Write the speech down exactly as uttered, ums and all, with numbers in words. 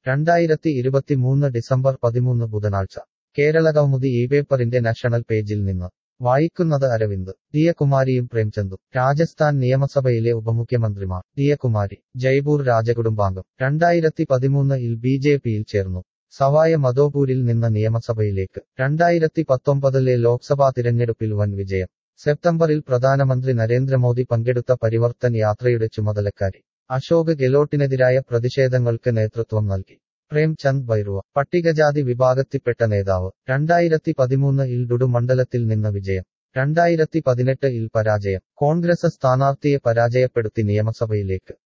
രണ്ടായിരത്തി ഇരുപത്തിമൂന്ന് ഡിസംബർ പതിമൂന്ന് ബുധനാഴ്ച കേരളകൗമുദി ഈ പേപ്പറിന്റെ നാഷണൽ പേജിൽ നിന്ന് വായിക്കുന്നത് അരവിന്ദ് ദിയകുമാരിയും പ്രേംചന്ദും രാജസ്ഥാൻ നിയമസഭയിലെ ഉപമുഖ്യമന്ത്രിമാർ ദിയകുമാരി ജയ്പൂർ രാജകുടുംബാംഗം രണ്ടായിരത്തി പതിമൂന്ന് ഇൽ ബി ജെ പിയിൽ ചേർന്നു. സവായ മധോപൂരിൽ നിന്ന് നിയമസഭയിലേക്ക് രണ്ടായിരത്തി പത്തൊമ്പതിലെ ലോക്സഭാ തിരഞ്ഞെടുപ്പിൽ വൻ വിജയം. സെപ്റ്റംബറിൽ പ്രധാനമന്ത്രി നരേന്ദ്രമോദി പങ്കെടുത്ത പരിവർത്തൻ യാത്രയുടെ ചുമതലക്കാരി. അശോക് ഗെലോട്ടിനെതിരായ പ്രതിഷേധങ്ങൾക്ക് നേതൃത്വം നൽകി. പ്രേംചന്ദ് ബൈറുവ പട്ടികജാതി വിഭാഗത്തിൽപ്പെട്ട നേതാവ്. രണ്ടായിരത്തി പതിമൂന്ന് ഇൽ ഡുഡു മണ്ഡലത്തിൽ നിന്ന് വിജയം. രണ്ടായിരത്തി പതിനെട്ട് ഇൽ പരാജയം. കോൺഗ്രസ് സ്ഥാനാർത്ഥിയെ പരാജയപ്പെടുത്തി നിയമസഭയിലേക്ക്.